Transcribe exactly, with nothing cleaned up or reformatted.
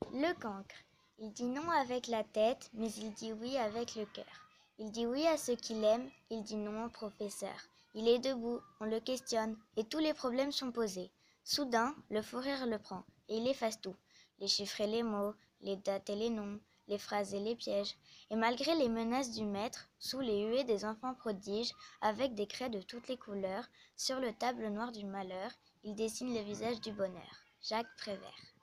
Le cancre. Il dit non avec la tête, mais il dit oui avec le cœur. Il dit oui à ce qu'il aime, il dit non au professeur. Il est debout, on le questionne, et tous les problèmes sont posés. Soudain, le fou rire le prend, et il efface tout. Les chiffres et les mots, les dates et les noms, les phrases et les pièges. Et malgré les menaces du maître, sous les huées des enfants prodiges, avec des craies de toutes les couleurs, sur le tableau noir du malheur, il dessine le visage du bonheur. Jacques Prévert.